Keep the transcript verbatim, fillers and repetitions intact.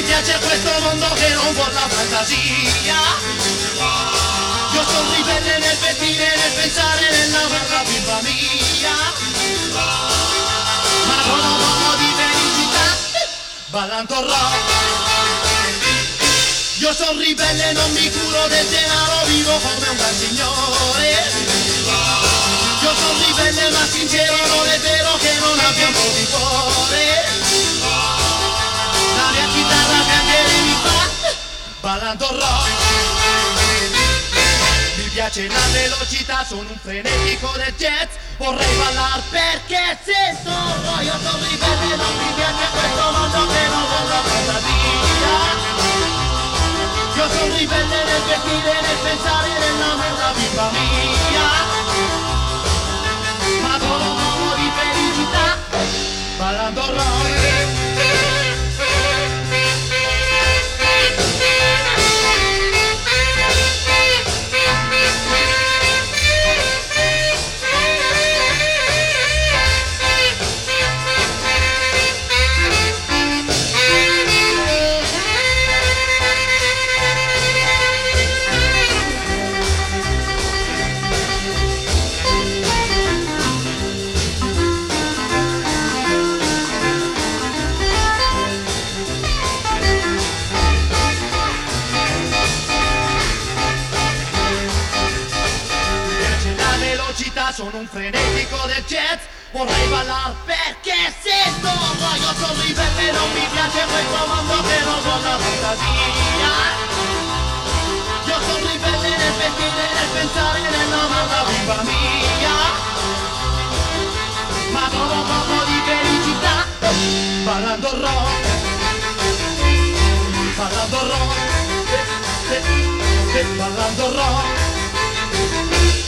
piace questo mondo che non vuole la fantasia. Io sono ribelle nel vestire, nel pensare, nell'amare la bimba mia. Ma con un po' di felicità, ballando rock. Io sono ribelle, non mi curo del denaro, vivo come un gran signore. Io sono ribelle ma sincero, non è vero che non abbia un po' di cuore. La mia chitarra piangere mi fa, ballando rock. Mi piace la velocità, sono un frenetico del jazz. Vorrei ballare perché sento rock. Io sono ribelle, non mi piace questo mondo che non vuole la fantasia. Io sono ribelle nel vestire, nel pensare, nell'amore la bimba mia. Ma con un po' di felicità, ballando rock. Sono un frenetico del jazz, vorrei ballare perché sento rock. Io sono ribelle, non mi piace questo mondo che non vuole la fantasia. Io sono ribelle nel vestire, nel pensare, nell'amare la bimba mia. Ma con un po' di felicità, ballando rock, ballando rock, ballando rock.